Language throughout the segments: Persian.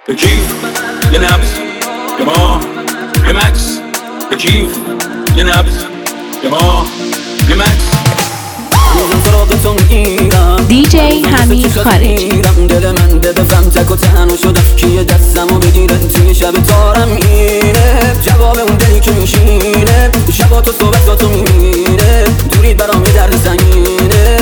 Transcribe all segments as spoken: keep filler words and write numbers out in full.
یه کیف یه نبض یه ما یه مکس، یه کیف یه نبض یه ما یه مکس. دی جی حمید خارجی. دل من ببفم تک و تنها شدم کیه دستمو بگیره توی شب تارم اینه جواب اون دلی که میشینه شبا تو صحبتاتو میمیره دورید برام یه درد سنگینه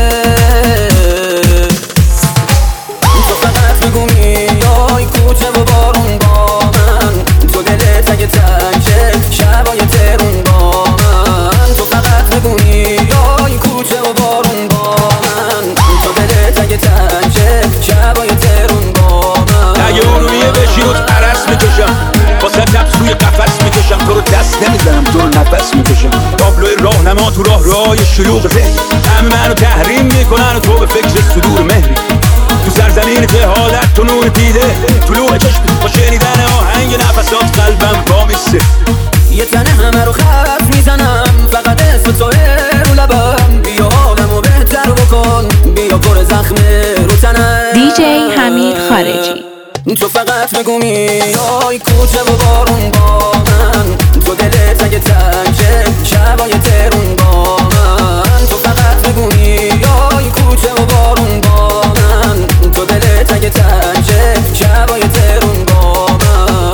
تو فقط بگو میای کوچه و بارون با من تو دلت اگه تنگه شبای ترون با من تو فقط بگو میای کوچه و بارون با من تو دلت اگه تنگه شبای ترون با من اگه اون رویه بشی روت عرص میکشم واسه تبس روی قفص میکشم تو رو دست نمیزنم تو رو نفس میکشم تابلوی راهنما تو راه راه شلوغ ذهن همه منو تحریم میکنن و تو به فکر صدور مهری تو سرزمین جهالت تو نور دیده طلوع چشم با شنیدن آهنگ نفسات قلبم با میسته یه تنه همه رو خف میزنم فقط اسم توه رو لبم بیا حالمو بهتر بکن بیا پر زخمه رو تنم دی جی حمید خارجی. تو فقط بگو میای کوچه و بارون با من تو دلت اگه تنگه شبای ترون با من تو فقط بگو میای کوچه و بارون با من تو دلت اگه تنگه شبای ترون با من.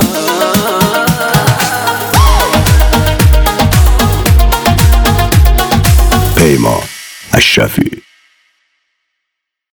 پیمان اشرفی.